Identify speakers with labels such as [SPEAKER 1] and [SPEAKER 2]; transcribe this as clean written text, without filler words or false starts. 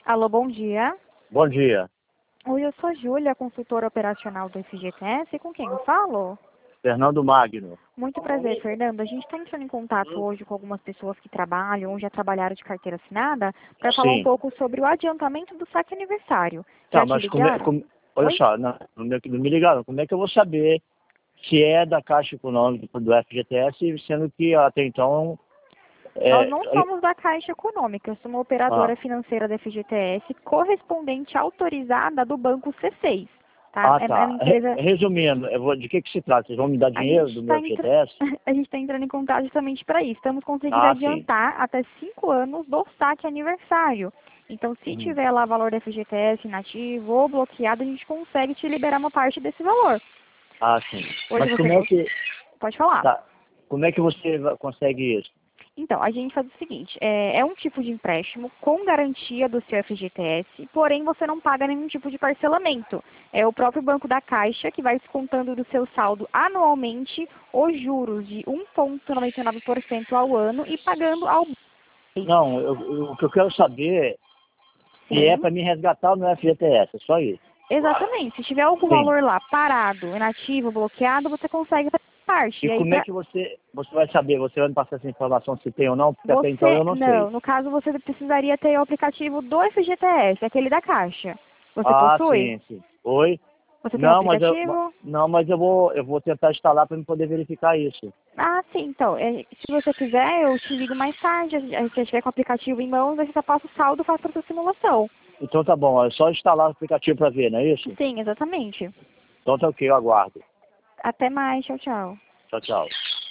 [SPEAKER 1] Alô, bom dia.
[SPEAKER 2] Bom dia.
[SPEAKER 1] Oi, eu sou a Júlia, consultora operacional do FGTS. Com quem eu falo?
[SPEAKER 2] Fernando Magno.
[SPEAKER 1] Muito prazer, Fernando. A gente está entrando em contato hoje com algumas pessoas que trabalham ou já trabalharam de carteira assinada para falar um
[SPEAKER 2] Sim.
[SPEAKER 1] pouco sobre o adiantamento do saque aniversário.
[SPEAKER 2] Tá,
[SPEAKER 1] Já te
[SPEAKER 2] mas
[SPEAKER 1] ligaram?
[SPEAKER 2] olha
[SPEAKER 1] Oi?
[SPEAKER 2] só, não me ligaram. Como é que eu vou saber se é da Caixa Econômica do FGTS, sendo que até então...
[SPEAKER 1] Nós
[SPEAKER 2] É,
[SPEAKER 1] não somos da Caixa Econômica, eu sou uma operadora
[SPEAKER 2] ah,
[SPEAKER 1] financeira da FGTS, correspondente autorizada do Banco C6. Tá? É uma
[SPEAKER 2] tá.
[SPEAKER 1] empresa.
[SPEAKER 2] Resumindo, de que se trata? Vocês vão me dar
[SPEAKER 1] A gente
[SPEAKER 2] dinheiro do
[SPEAKER 1] está
[SPEAKER 2] meu FGTS?
[SPEAKER 1] a gente tá entrando em contato justamente para isso. Estamos conseguindo
[SPEAKER 2] Ah, sim.
[SPEAKER 1] adiantar até 5 anos do saque aniversário. Então, se
[SPEAKER 2] Uhum.
[SPEAKER 1] tiver lá valor da FGTS inativo ou bloqueado, a gente consegue te liberar uma parte desse valor.
[SPEAKER 2] Ah, sim.
[SPEAKER 1] Hoje
[SPEAKER 2] Mas
[SPEAKER 1] você
[SPEAKER 2] como é que...
[SPEAKER 1] pode falar.
[SPEAKER 2] Tá. Como é que você consegue isso?
[SPEAKER 1] Então, a gente faz o seguinte, é um tipo de empréstimo com garantia do seu FGTS, porém você não paga nenhum tipo de parcelamento. É o próprio Banco da Caixa que vai descontando do seu saldo anualmente os juros de 1,99% ao ano e pagando ao mês.
[SPEAKER 2] Não, o que eu quero saber se é
[SPEAKER 1] Sim,
[SPEAKER 2] para me resgatar no FGTS, é só isso.
[SPEAKER 1] exatamente. Se tiver algum
[SPEAKER 2] Sim.
[SPEAKER 1] valor lá parado, inativo, bloqueado, você consegue fazer parte.
[SPEAKER 2] E
[SPEAKER 1] E aí,
[SPEAKER 2] como é que você vai saber? Você vai me passar essa informação se tem ou não? Porque até então eu não sei.
[SPEAKER 1] não, no caso você precisaria ter o aplicativo do FGTS, aquele da Caixa. Você
[SPEAKER 2] Ah,
[SPEAKER 1] possui?
[SPEAKER 2] sim, sim. Oi?
[SPEAKER 1] Você tem o
[SPEAKER 2] Não,
[SPEAKER 1] aplicativo?
[SPEAKER 2] não, mas eu vou tentar instalar para me poder verificar isso.
[SPEAKER 1] Ah, sim, então, se você quiser, eu te ligo mais tarde, se você tiver com o aplicativo em mãos, aí você só passa o saldo e faz para sua simulação.
[SPEAKER 2] Então tá bom, é só instalar o aplicativo para ver, não é isso?
[SPEAKER 1] Sim, exatamente.
[SPEAKER 2] Então tá ok, eu aguardo.
[SPEAKER 1] Até mais, tchau, tchau.
[SPEAKER 2] Tchau, tchau.